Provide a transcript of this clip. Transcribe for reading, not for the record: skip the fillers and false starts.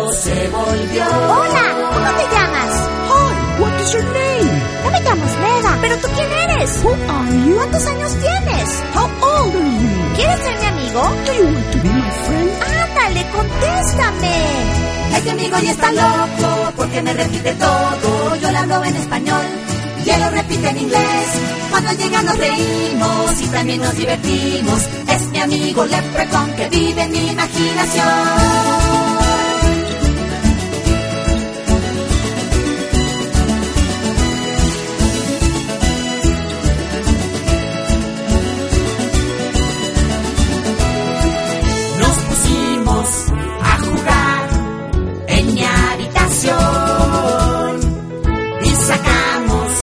loco se volvió. Hola, ¿cómo te llamas? Hi, what is your name? Yo me llamo Smeda. ¿Pero tú quién eres? Who are you? ¿Cuántos años tienes? How old are you? ¿Quieres ser mi amigo? Do you want to be my friend? Ándale, contéstame. Este amigo ya está loco porque me repite todo. Yo le hablo en español y él lo repite en inglés. Cuando llega nos reímos y también nos divertimos. Es mi amigo Leprechaun que vive en mi imaginación.